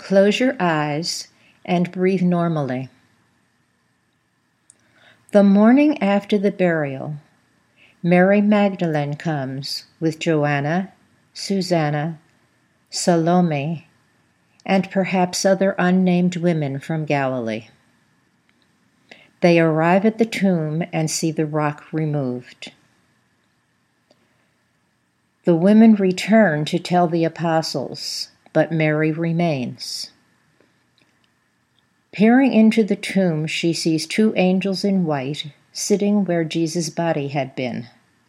Close your eyes and breathe normally. The morning after the burial, Mary Magdalene comes with Joanna, Susanna, Salome, and perhaps other unnamed women from Galilee. They arrive at the tomb and see the rock removed. The women return to tell the apostles, but Mary remains. Peering into the tomb, she sees two angels in white sitting where Jesus' body had been.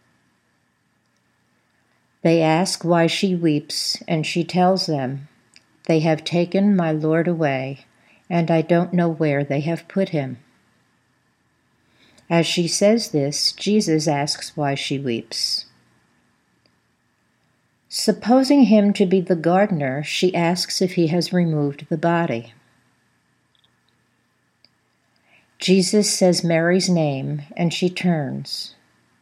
They ask why she weeps, and she tells them, "They have taken my Lord away, and I don't know where they have put him." As she says this, Jesus asks why she weeps. Supposing him to be the gardener, she asks if he has removed the body. Jesus says Mary's name, and she turns.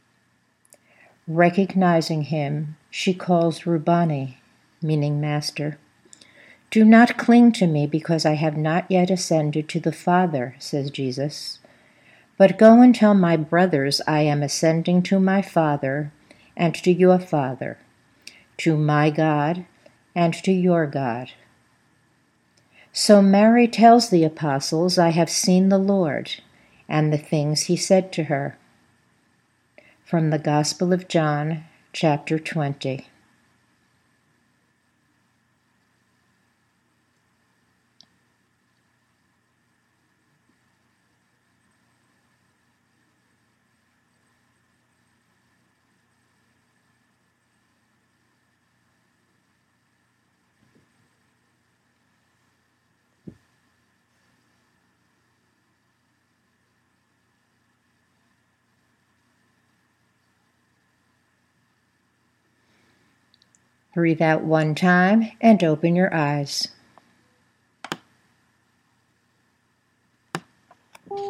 Recognizing him, she calls Rabboni, meaning Master. "Do not cling to me because I have not yet ascended to the Father," says Jesus. "But go and tell my brothers I am ascending to my Father and to your Father, to my God and to your God." So Mary tells the apostles, "I have seen the Lord," and the things he said to her. From the Gospel of John, chapter 20. Breathe out one time and open your eyes.